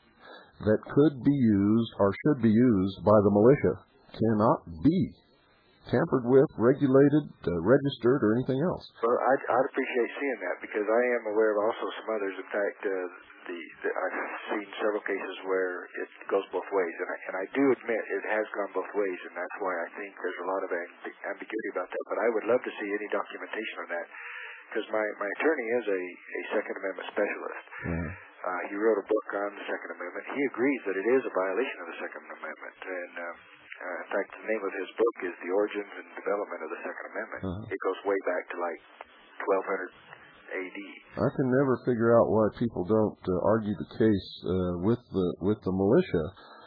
that could be used or should be used by the militia cannot be tampered with, regulated, uh, registered, or anything else. Well, I'd, I'd appreciate seeing that, because I am aware of also some others. In fact, uh, the, the I've seen several cases where it goes both ways, and I, and I do admit it has gone both ways, and that's why I think there's a lot of amb- ambiguity about that. But I would love to see any documentation on that, because my, my attorney is a, a Second Amendment specialist. Mm. Uh, he wrote a book on the Second Amendment. He agrees that it is a violation of the Second Amendment, and um, uh, in fact, the name of his book is The Origins and Development of the Second Amendment. Uh-huh. It goes way back to like twelve hundred A D. I can never figure out why people don't uh, argue the case uh, with the with the militia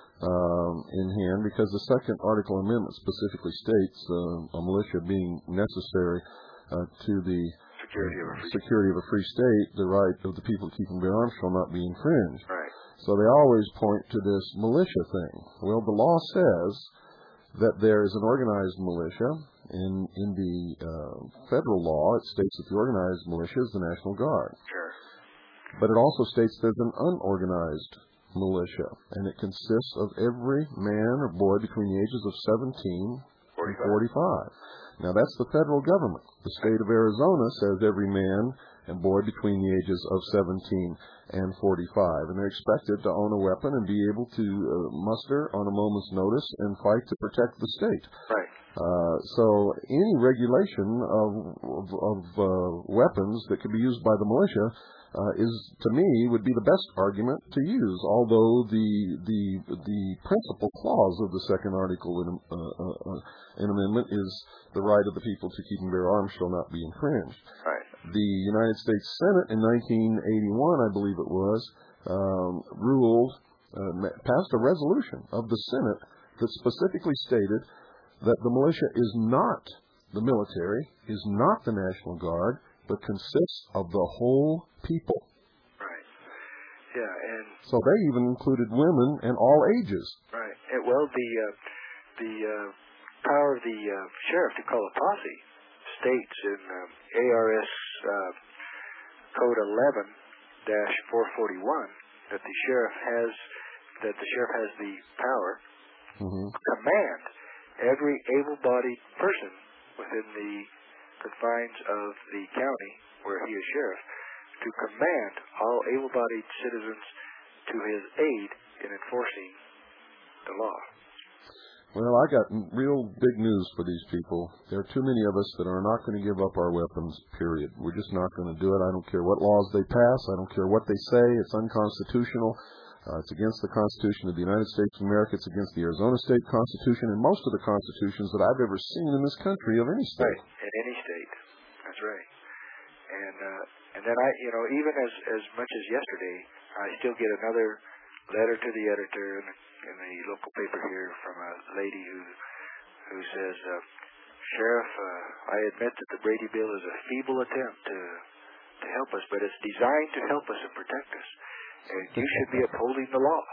um, in hand, because the Second Article Amendment specifically states uh, a militia being necessary uh, to the security of, a free security of a free state, the right of the people to keep and bear arms shall not be infringed. Right. So they always point to this militia thing. Well, the law says that there is an organized militia. In in the uh, federal law, it states that the organized militia is the National Guard. Sure. But it also states there's an unorganized militia, and it consists of every man or boy between the ages of seventeen and forty-five. Now, that's the federal government. The state of Arizona says every man and boy between the ages of seventeen and forty-five, and they're expected to own a weapon and be able to uh, muster on a moment's notice and fight to protect the state. Right. Uh, so any regulation of, of, of uh, weapons that could be used by the militia uh, is, to me, would be the best argument to use. Although the the the principal clause of the Second Article in, uh, uh, in Amendment is the right of the people to keep and bear arms shall not be infringed. Right. The United States Senate in nineteen eighty-one, I believe it was, um, ruled uh, passed a resolution of the Senate that specifically stated that the militia is not the military, is not the National Guard, but consists of the whole people. Right. Yeah, and so they even included women and all ages. Right. And, well, the uh, the uh, power of the uh, sheriff to call a posse states in um, A R S uh, Code eleven dash four forty-one that the sheriff has that the sheriff has the power mm-hmm. to command every able-bodied person within the confines of the county where he is sheriff to command all able-bodied citizens to his aid in enforcing the law. Well, I got real big news for these people. There are too many of us that are not going to give up our weapons, period. We're just not going to do it. I don't care what laws they pass. I don't care what they say. It's unconstitutional. Uh, it's against the Constitution of the United States of America. It's against the Arizona State Constitution and most of the constitutions that I've ever seen in this country of any state. Right, in any state. That's right. And uh, and then I, you know, even as as much as yesterday, I still get another letter to the editor in, in the local paper here from a lady who who says, uh, Sheriff, uh, I admit that the Brady Bill is a feeble attempt to to help us, but it's designed to help us and protect us. And you should be upholding the law.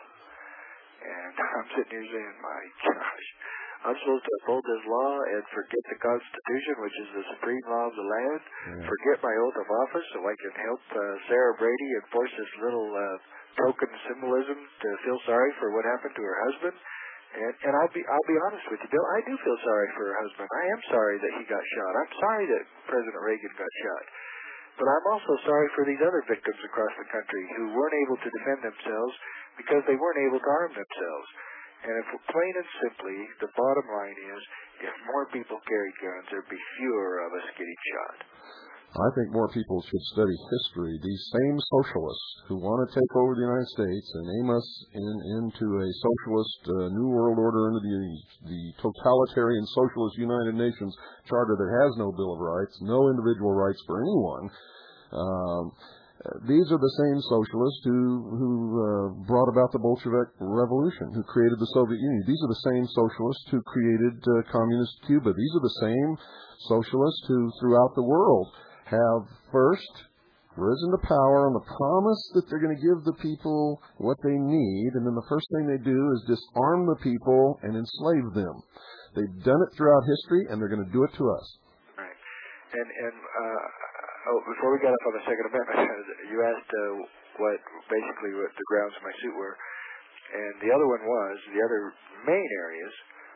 And I'm sitting here saying, my gosh, I'm supposed to uphold this law and forget the Constitution, which is the supreme law of the land, Yeah. forget my oath of office so I can help uh, Sarah Brady enforce this little uh, token symbolism to feel sorry for what happened to her husband. And, and I'll be I'll be honest with you, Bill, I do feel sorry for her husband. I am sorry that he got shot. I'm sorry that President Reagan got shot. But I'm also sorry for these other victims across the country who weren't able to defend themselves because they weren't able to arm themselves. And if plain and simply, the bottom line is, if more people carried guns, there'd be fewer of us getting shot. I think more people should study history. These same socialists who want to take over the United States and aim us in, into a socialist uh, New World Order under the, the totalitarian socialist United Nations Charter that has no Bill of Rights, no individual rights for anyone. Um, these are the same socialists who, who uh, brought about the Bolshevik Revolution, who created the Soviet Union. These are the same socialists who created uh, communist Cuba. These are the same socialists who, throughout the world, have first risen to power on the promise that they're going to give the people what they need, and then the first thing they do is disarm the people and enslave them. They've done it throughout history, and they're going to do it to us. Right. And, and uh, oh, before we got up on the Second Amendment, you asked uh, what basically what the grounds of my suit were, and the other one was, the other main areas,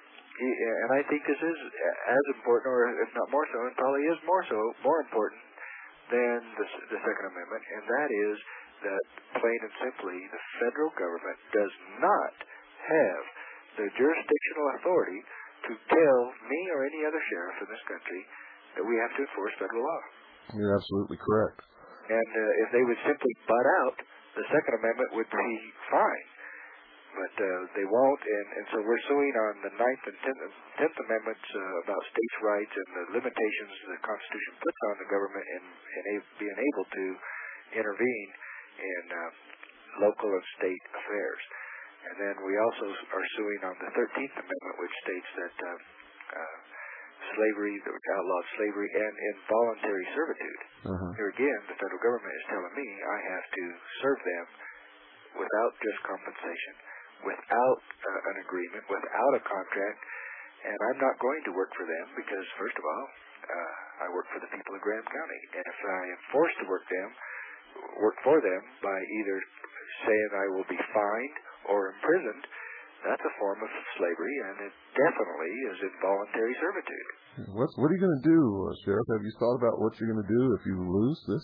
and I think this is as important, or if not more so, and probably is more so, more important than the, the Second Amendment, and that is that, plain and simply, the federal government does not have the jurisdictional authority to tell me or any other sheriff in this country that we have to enforce federal law. You're absolutely correct. And uh, if they would simply butt out, the Second Amendment would be fine. But uh, they won't, and, and so we're suing on the Ninth and Tenth, Tenth Amendments uh, about states' rights and the limitations the Constitution puts on the government in, in a, being able to intervene in uh, local and state affairs. And then we also are suing on the Thirteenth Amendment, which states that uh, uh, slavery, that outlawed slavery and involuntary servitude. Uh-huh. Here again, the federal government is telling me I have to serve them without just compensation, without uh, an agreement, without a contract, and I'm not going to work for them because, first of all, uh, I work for the people of Graham County, and if I am forced to work them, work for them by either saying I will be fined or imprisoned, that's a form of slavery, and it definitely is involuntary servitude. What's, what are you going to do, uh, Sheriff? Have you thought about what you're going to do if you lose this?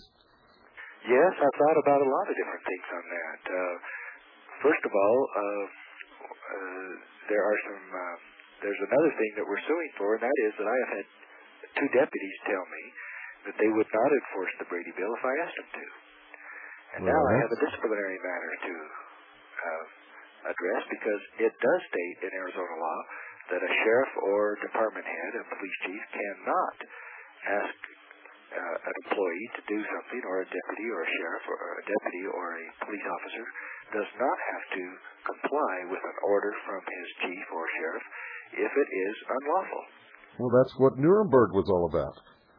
Yes, I've thought about a lot of different things on that. Uh, first of all, uh, uh, there are some. Uh, there's another thing that we're suing for, and that is that I have had two deputies tell me that they would not enforce the Brady Bill if I asked them to. And well, now I have a disciplinary matter to uh, address because it does state in Arizona law that a sheriff or department head, a police chief, cannot ask uh, an employee to do something, or a deputy or a sheriff or a deputy or a police officer does not have to comply with an order from his chief or sheriff if it is unlawful. Well, that's what Nuremberg was all about.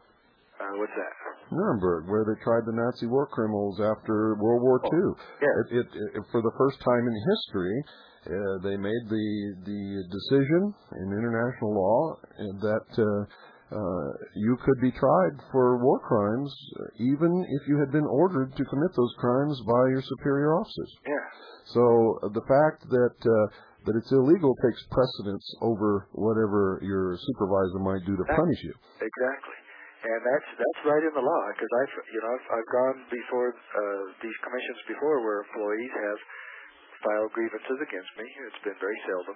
Uh, what's that? Nuremberg, where they tried the Nazi war criminals after World War oh, Two. Yeah. It, it, it, for the first time in history, uh, they made the the decision in international law that uh, uh, you could be tried for war crimes even if you had been ordered to commit those crimes by your superior officers. Yeah. So uh, the fact that uh, that it's illegal takes precedence over whatever your supervisor might do to that, punish you. Exactly. And that's that's right in the law, because I've you know I've, I've gone before uh, these commissions before where employees have filed grievances against me. It's been very seldom,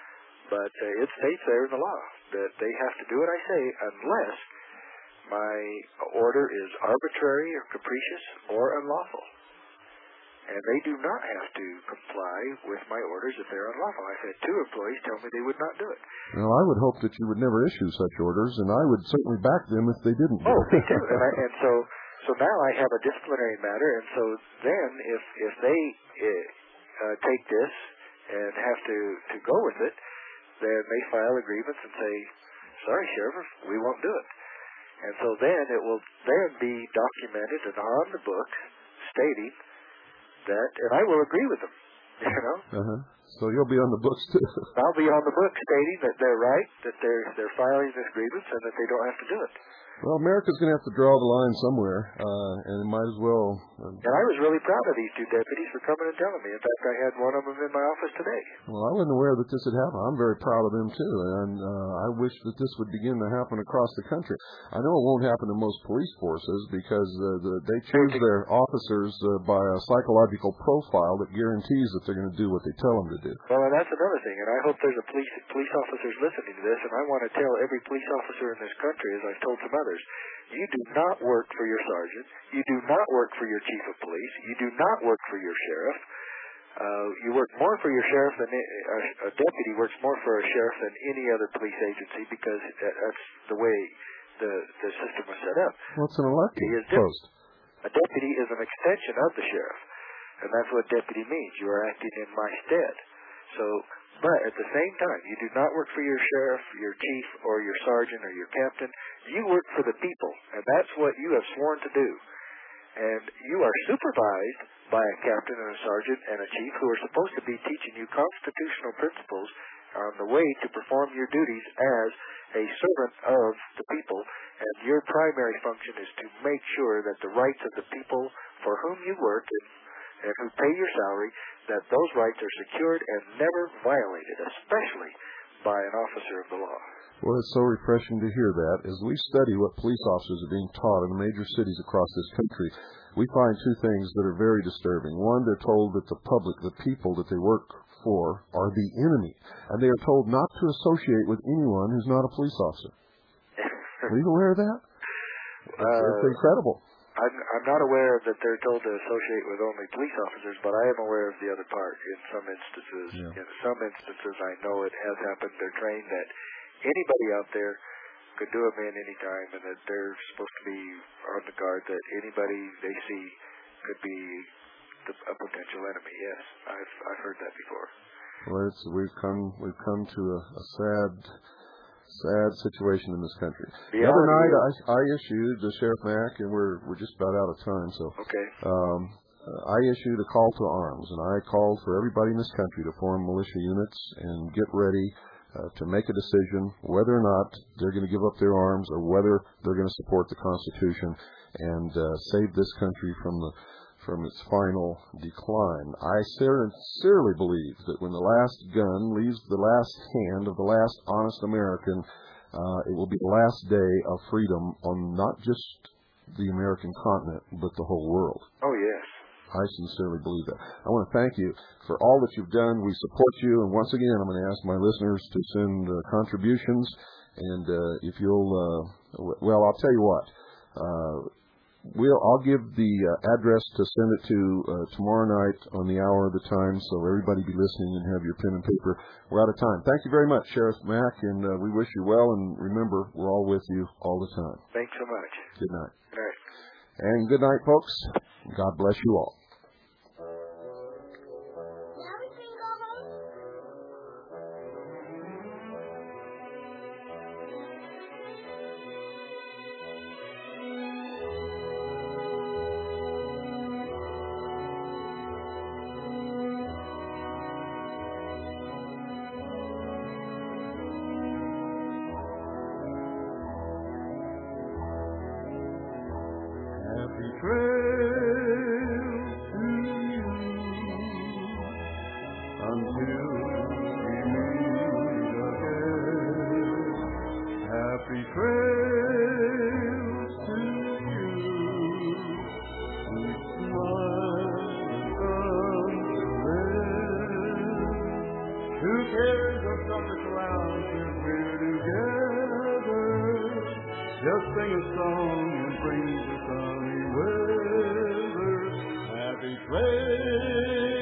but uh, it states there in the law that they have to do what I say unless my order is arbitrary or capricious or unlawful. And they do not have to comply with my orders if they're unlawful. I've had two employees tell me they would not do it. Well, I would hope that you would never issue such orders, and I would certainly back them if they didn't. Oh, me too. and, I, and so, so now I have a disciplinary matter, and so then if if they uh, take this and have to to go with it, then they file a grievance and say, "Sorry, Sheriff, we won't do it." And so then it will then be documented and on the books stating that, and I will agree with them, you know. Uh-huh. So you'll be on the books too. I'll be on the books stating that they're right, that they're they're filing this grievance, and that they don't have to do it. Well, America's going to have to draw the line somewhere, uh, and it might as well. Uh, and I was really proud of these two deputies for coming and telling me. In fact, I had one of them in my office today. Well, I wasn't aware that this had happened. I'm very proud of them, too, and uh, I wish that this would begin to happen across the country. I know it won't happen in most police forces because uh, the, they choose their officers uh, by a psychological profile that guarantees that they're going to do what they tell them to do. Well, and that's another thing, and I hope there's a police police officers listening to this, and I want to tell every police officer in this country, as I've told some others, you do not work for your sergeant. You do not work for your chief of police. You do not work for your sheriff. Uh, you work more for your sheriff than a, a deputy works more for a sheriff than any other police agency because that's the way the the system was set up. Well, it's an elected post. A deputy is an extension of the sheriff, and that's what deputy means. You are acting in my stead. So. But at the same time, you do not work for your sheriff, your chief, or your sergeant, or your captain. You work for the people, and that's what you have sworn to do. And you are supervised by a captain and a sergeant and a chief who are supposed to be teaching you constitutional principles on the way to perform your duties as a servant of the people. And your primary function is to make sure that the rights of the people for whom you work and, and who pay your salary, that those rights are secured and never violated, especially by an officer of the law. Well, it's so refreshing to hear that. As we study what police officers are being taught in the major cities across this country, we find two things that are very disturbing. One, they're told that the public, the people that they work for, are the enemy, and they are told not to associate with anyone who's not a police officer. Are you aware of that? It's, uh, it's incredible. I'm, I'm not aware that they're told to associate with only police officers, but I am aware of the other part in some instances. Yeah. In some instances, I know it has happened. They're trained that anybody out there could do them in any time, and that they're supposed to be on the guard that anybody they see could be the, a potential enemy. Yes, I've I've heard that before. Well, it's, we've come we've come to a, a sad sad situation in this country. The, the other night, I, I issued the Sheriff Mack, and we're we're just about out of time. So okay, um, I issued a call to arms, and I called for everybody in this country to form militia units and get ready. Uh, to make a decision whether or not they're going to give up their arms or whether they're going to support the Constitution and uh, save this country from the from its final decline. I sincerely believe that when the last gun leaves the last hand of the last honest American, uh, it will be the last day of freedom on not just the American continent, but the whole world. Oh, yes. I sincerely believe that. I want to thank you for all that you've done. We support you. And once again, I'm going to ask my listeners to send uh, contributions. And uh, if you'll, uh, well, I'll tell you what. Uh, we'll, I'll give the uh, address to send it to uh, tomorrow night on the hour of the time. So everybody be listening and have your pen and paper. We're out of time. Thank you very much, Sheriff Mack. And uh, we wish you well. And remember, we're all with you all the time. Thanks so much. Good night. Good night. And good night, folks. God bless you all. Now we can go Happy trail to you until we meet again. Happy trails to you, sweet smile and who cares of trumpets around if we're together? Just sing a song and bring the sunny weather. Happy trail.